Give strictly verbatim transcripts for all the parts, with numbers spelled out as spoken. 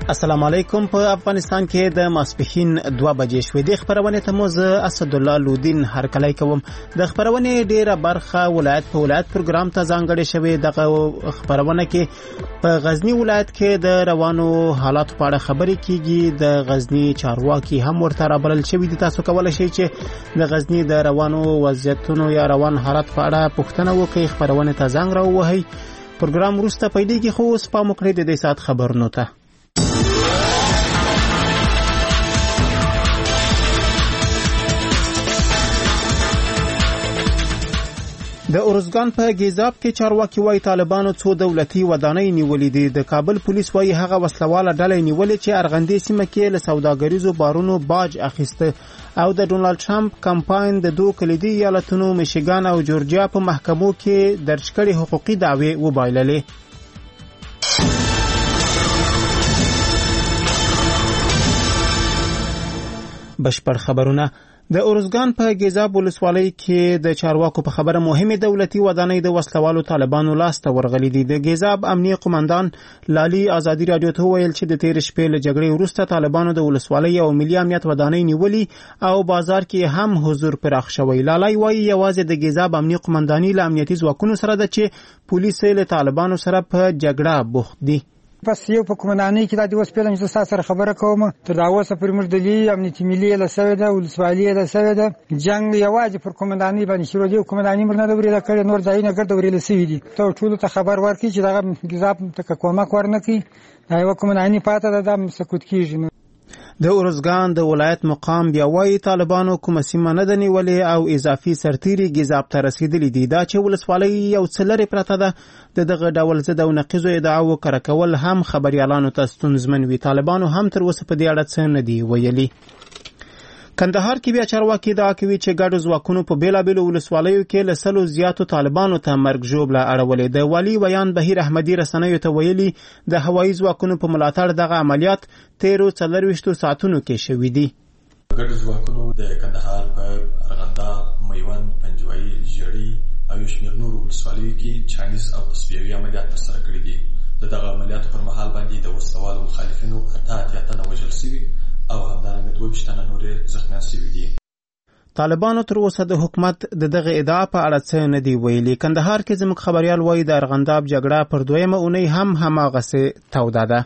السلام علیکم. په افغانستان کې د ماسپښین دوه بجې شوې. د خبرونې ته مو زه اسدالله لودین هرکلی کوم. د خبرونې ډیره برخه ولایت په ولایت پروګرام ته ځانګړې شوې. دغه خبرونه کې په غزنی ولایت کې د روانو حالات په اړه خبرې کیږي. د غزنی چارواکي هم ورته رابلل شوي دي. تاسو کولای شئ چې د غزنی د روانو وضعیتونو یا روان حالات په اړه پوښتنه وکړئ. خبرونه ته زنګ راووهئ. پروګرام وروسته پیلېږي، خو اوس پام وکړئ د دې ساعت خبرونو ته. د ارزګان په ګیزاب کې چارواکي وايي طالبانو څو دولتي ودانۍ نیولې دي. د کابل پولیس وايي هغه وسلواله ډلې نیولې چې ارغندې سیمه کې له سوداګریزو بارونو باج اخیسته. او د ډونالد ټرمپ کمپاین د دوه کلیدي ایالتونو میشیګان او جورجیا په محکمو کې درج کړي حقوقي دعوې وبایللې. بشپړ خبرونه. د ارزګان په ګیزاب ولسوالۍ کې د چارواکو په خبره مهمه دولتي ودانۍ د وسلوالو طالبانو لاسته ورغلې دي. د ګیزاب امنیه قومندان لالي ازادي رادیو ته ویل چې د تیر شپې له جګړې وروسته طالبانو د ولسوالۍ او ملي امنیت ودانۍ نیولې او بازار کې هم حضور پراخ شوی. لالي وایي یوازې د ګیزاب امنیه قومنداني له امنیتي ځواکونو سره ده چې پولیس له طالبانو سره په جګړه بوخت دي. پس یو په کومندانۍ کې د اوس پیلم چې تاسو سره خبره کوم تر دا اوسه پر موږ د لی امنیتي ملي له سوي ده ولسوالۍ له سوي ده جنگ یوازې پر کومندانۍ باندې شروع دی. کومندانۍ مرنه د ورې کړي نور ځایونه ګرځي ورې سوي دي. ته ټول ته خبر ورکړي چې دا ګزاب ته کومک ورنکړي. دا یو کومندانۍ پاته ده د سکوت کیږي. د ارزګان د ولایت مقام بیا وايي طالبانو کومه سیمه نه د نیولې او اضافي سرتیري ګیزاب ته رسیدلي دي. دا چې ولسوالۍ یو څه لرې پرته ده. د دغه ډول ضد او نقیضو ادعاو کره کول هم خبريالانو ته ستونزمن وي. طالبانو هم تر اوسه په دې اړه څه نه دي ویلي. کندهار کې بیا چارواکي ادعا کوي چې ګډو ځواکونو په بیلابیلو ولسوالیو کې له سلو زیاتو طالبانو ته مرګ ژوبله اړولې. د والي ویان بهیر احمدي رسنیو ته ویلي د هوایي ځواکونو په ملاتړ دغه عملیات تیرو څلرویشتو ساعتونو کې شوي دي. ګډو ځواکونو د کندهار په ارغنداب، میوند، پنجوایي، ژړۍ او یو شمېر نورو ولسوالیو کې چاڼیز او تصفیوي عملیات ترسره کړي دي. د دغه عملیاتو پر مهال باندې د وسلوالو مخالفینو اته اتیا تنه وژل شوي او همدارنګه دوه ویشت تنه نورې زخمیان شوي دي. طالبانو تر اوسه د حکومت د دغه ادعا په اړه څه نه دی ویلي. کندهار کې زموږ خبريال وایي د ارغنداب جګړه پر دویمه اونۍ هم هماغسې توده ده.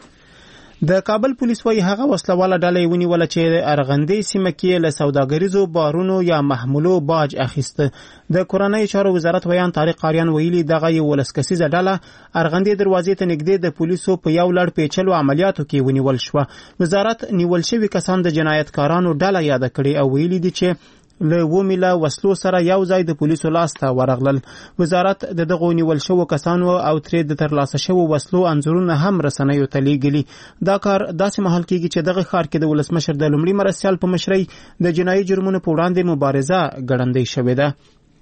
د کابل پولیس وايي هغه وسلواله ډلې ونیوله چې ارغندې سیمه کې له سوداګریزو بارونو یا محمولو باج اخیسته. د کورنۍ چارو وزارت ویان طارق قاریان ویلي دغه یو ولس کسیزه ډله ارغندې دروازې ته نږدې د پولیسو په یو لړ پیچلو عملیاتو کې ونیول شوه. وزارت نیول شوي کسان د جنایتکارانو ډله یاد کړي او ویلي دي چې له ومیله وسلو سره یو ځای د پولیسو لاس ته ورغلل. وزارت د دغو نیول شوو کسانو او ترې د ترلاسه شوو وسلو انځورونه هم رسنیو ته لیږلي. دا کار داسې مهال کېږي چې دغه ښار کې د ولسمشر د لومړي مرستیال په مشرۍ د جنایي جرمونو په وړاندې مبارزه ګړندۍ شوې ده.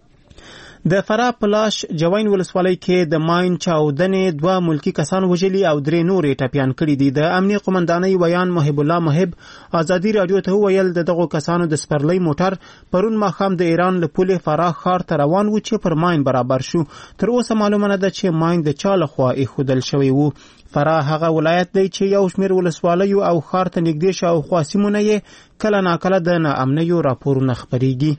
د فراه پلاش جوین ولسوالۍ کې د ماین چاودنې دوه ملکی کسان وژلي او درې نورې ټپیان کړي دي. د امنیه قومندانۍ ویان محب الله محب ازادي رادیو ته ویل د دغو کسانو د سپرلۍ موټر پرون ماښام د ایران له پولې فراه ښار ته روان و چې پر ماین برابر شو. تر اوسه معلومه نه ده چې ماین د چا لخوا ایښودل شوی و. فراه هغه ولایت دی چې یو شمېر ولسوالیو او ښار ته نږدې شاوخوا سیمونه یې کله ناکله د ناامنیو راپورونه خپریږي.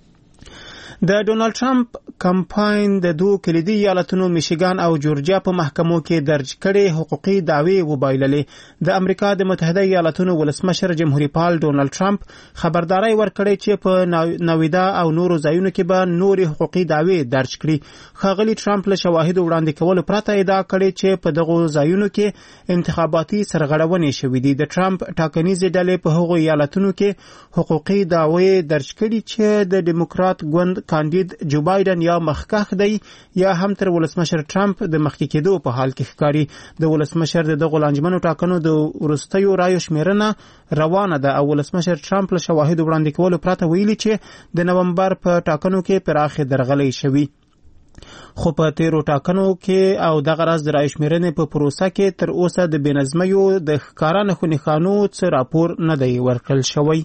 د ډونالد ټرمپ کمپاین د دوه کلیدي ایالتونو میشیګان او جورجیا په محکمو کې درج کړي حقوقي دعوې وبایللې. د امریکا د متحده ایالتونو ولسمشر جمهوریت پال ډونالد ټرمپ خبرداري ورکړې چې په نویدا او نورو ځایونو کې به نورې حقوقي دعوې درج کړي. ښاغلي ټرمپ له شواهدو وړاندې کولو پرته ادعا کړې چې په دغو ځایونو کې انتخاباتي سرغړونې شوې دي. د ټرمپ ټاکنیزې ډلې په هغو ایالتونو کې حقوقي دعوې درج کړي چې د ډیموکرات ګوند کاندید جو بایدن یا مخکښ دی یا هم تر ولسمشر ټرمپ د مخکې کېدو په حال کې ښکاري. د ولسمشر د دغو لانجمنو ټاکنو د وروستیو رایو شمیرنه روانه ده او ولسمشر ټرمپ له شواهدو وړاندې کولو پرته ویلي چې د نومبر په ټاکنو کې پراخې درغلۍ شوي. خو په تیرو ټاکنو کې او دغه راز د رایو شمیرنې په پروسه کې تر اوسه د بېنظمیو د ښکاره نښو نښانو څه راپور نه دی ورکړل شوی.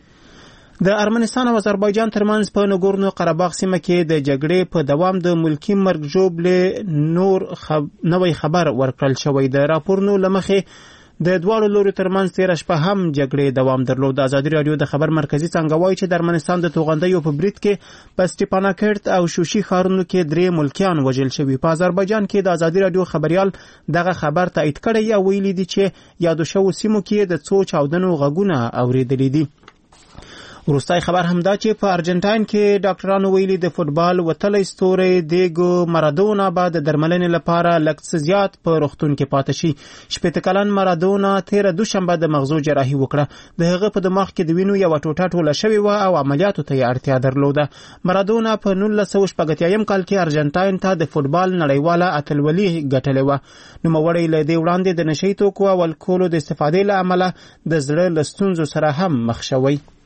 د ارمنستان او آذربایجان ترمنځ په نګورنو قرهباغ سیمه کې د جګړې په دوام د ملکی مرګ ژوبلې نور خب... نوې خبر ورکړل شوی. د راپورونو لمخې د دواړو لورو ترمنځ تېره شپه هم جګړې دوام درلود. ازادي راډیو د خبر مرکزي څانګه وایي چې د ارمنستان د توغندیو په برید کې په سټیپاناکرت او شوشي ښارونو کې درې ملکیان وژل شوي. په آذربایجان کې د ازادي راډیو خبریال دغه خبر تایید کړی یا ویلي دي چې یادو شوو سیمو کې د څو چاودنو غږونه اورېدلي دي. وروستی خبر همدا چې په ارجنټاین کې ډاکټرانو ویلي د فوټبال وتلی ستوری دیګو مارادونا به د درملنې لپاره لږ څه زیات په روغتون کې پاتې شي. شپېته کلن مارادونا تېره دوشنبه د مغزو جراحي وکړه. د هغه په دماغ کې د وینو یوه ټوټه ټوله شوې وه او عملیاتو ته یې اړتیا درلوده. مارادونا په نولس سوه شپږ اتیایم کال کې ارجنټاین ته د فوټبال نړیواله اتلولي ګټلې وه. نوموړی له دې وړاندې د نشهیي توکو او الکولو د استفادې له امله د زړه له ستونزو سره هم مخ شوی.